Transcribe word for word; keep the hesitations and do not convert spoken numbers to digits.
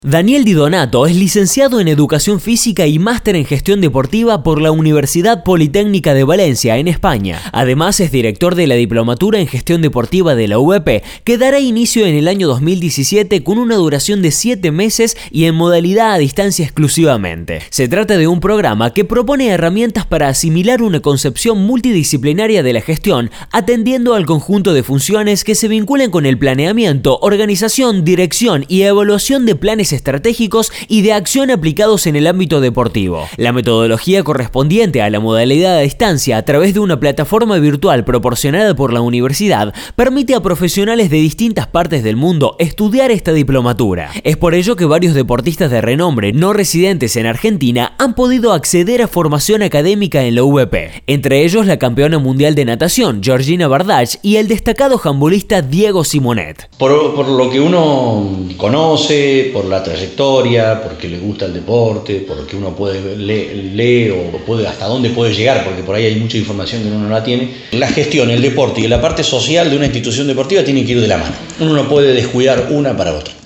Daniel Di Donato es licenciado en Educación Física y máster en Gestión Deportiva por la Universidad Politécnica de Valencia, en España. Además, es director de la Diplomatura en Gestión Deportiva de la U V P, que dará inicio en el año dos mil diecisiete con una duración de siete meses y en modalidad a distancia exclusivamente. Se trata de un programa que propone herramientas para asimilar una concepción multidisciplinaria de la gestión, atendiendo al conjunto de funciones que se vinculan con el planeamiento, organización, dirección y evaluación de planes estratégicos y de acción aplicados en el ámbito deportivo. La metodología correspondiente a la modalidad a distancia a través de una plataforma virtual proporcionada por la universidad permite a profesionales de distintas partes del mundo estudiar esta diplomatura. Es por ello que varios deportistas de renombre no residentes en Argentina han podido acceder a formación académica en la U V P, entre ellos la campeona mundial de natación Georgina Bardach y el destacado handbolista Diego Simonet. Por, por lo que uno conoce, por la trayectoria, porque le gusta el deporte, porque uno puede lee, lee o puede hasta dónde puede llegar, porque por ahí hay mucha información que uno no la tiene. La gestión, el deporte y la parte social de una institución deportiva tienen que ir de la mano. Uno no puede descuidar una para otra.